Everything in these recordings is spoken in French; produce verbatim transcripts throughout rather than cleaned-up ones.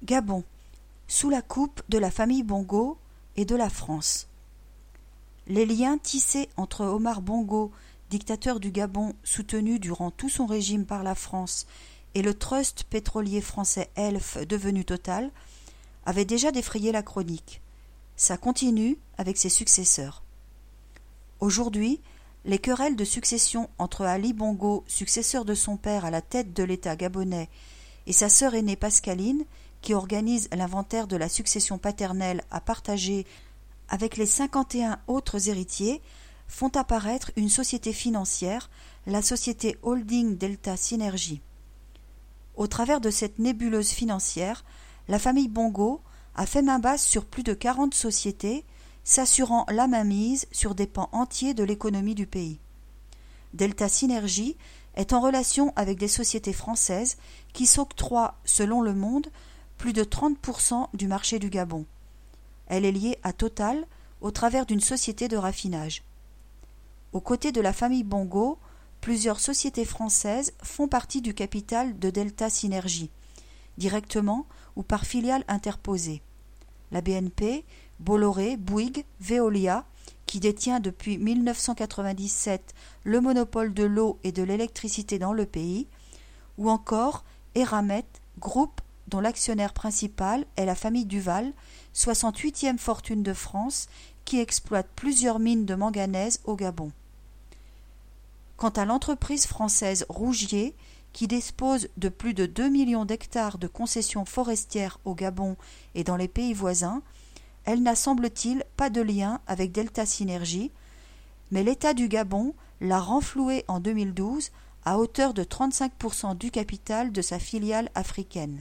Gabon, sous la coupe de la famille Bongo et de la France. Les liens tissés entre Omar Bongo, dictateur du Gabon soutenu durant tout son régime par la France, et le trust pétrolier français Elf devenu Total, avaient déjà défrayé la chronique. Ça continue avec ses successeurs. Aujourd'hui, les querelles de succession entre Ali Bongo, successeur de son père à la tête de l'État gabonais, et sa sœur aînée Pascaline, qui organise l'inventaire de la succession paternelle à partager avec les cinquante et un autres héritiers, font apparaître une société financière, la société Holding Delta Synergie. Au travers de cette nébuleuse financière, la famille Bongo a fait main basse sur plus de quarante sociétés, s'assurant la mainmise sur des pans entiers de l'économie du pays. Delta Synergie est en relation avec des sociétés françaises qui s'octroient, selon Le Monde, plus de trente pour cent du marché du Gabon. Elle est liée à Total au travers d'une société de raffinage. Aux côtés de la famille Bongo, plusieurs sociétés françaises font partie du capital de Delta Synergie, directement ou par filiales interposées. La B N P, Bolloré, Bouygues, Veolia, qui détient depuis mille neuf cent quatre-vingt-dix-sept le monopole de l'eau et de l'électricité dans le pays, ou encore Eramet, groupe dont l'actionnaire principal est la famille Duval, soixante-huitième fortune de France, qui exploite plusieurs mines de manganèse au Gabon. Quant à l'entreprise française Rougier, qui dispose de plus de deux millions d'hectares de concessions forestières au Gabon et dans les pays voisins, elle n'a semble-t-il pas de lien avec Delta Synergie, mais l'État du Gabon l'a renflouée en deux mille douze à hauteur de trente-cinq pour cent du capital de sa filiale africaine.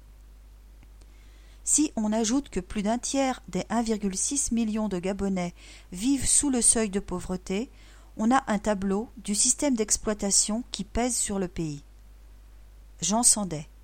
Si on ajoute que plus d'un tiers des un virgule six million de Gabonais vivent sous le seuil de pauvreté, on a un tableau du système d'exploitation qui pèse sur le pays. Jean Sandet.